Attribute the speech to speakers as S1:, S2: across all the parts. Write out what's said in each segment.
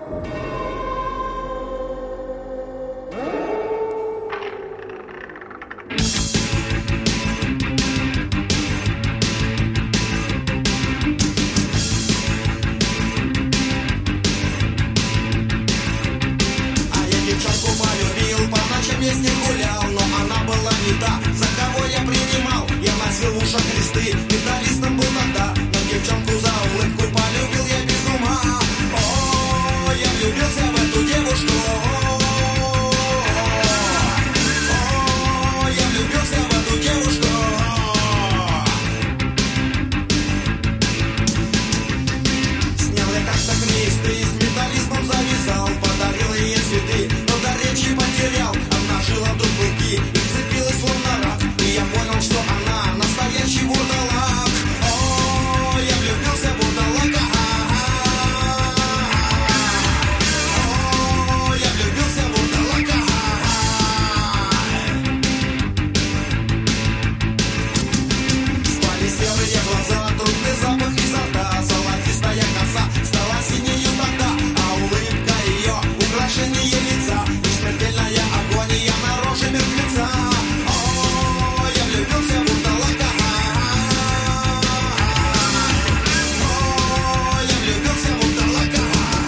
S1: Я с ней гулял, но она была не та, за кого я принимал. Я носил в ушах кресты, металлистом был тогда, но девчонку за улыбку полюбил я без ума. О, я влюбился в эту девушку. О, я влюбился в эту девушку. Снял я как-то кресты, с металлистом завязал, подарил ей цветы, но до речи потерял. Жила вдруг клыки и вцепилась словно рак, и я понял, что она настоящий вурдалак. О, я влюбился в вурдалака. О, я влюбился в вурдалака. Спали серые глаза, трудный запах изо рта, золотистая коса стала синею тогда, а улыбка ее украшение лица и смертельная агония на роже мертвеца. О, я влюбился в вурдалака. О, я влюбился в вурдалака.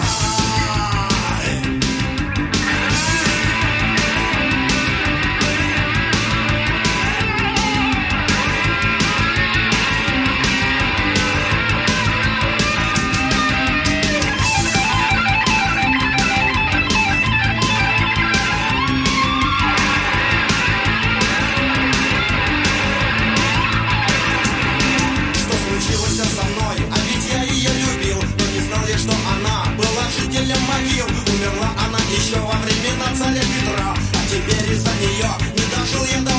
S1: Со мной, а ведь я ее любил, но не знал я, что она была жителем могил. Умерла она еще во времена царя Петра, а теперь из-за нее не дожил я до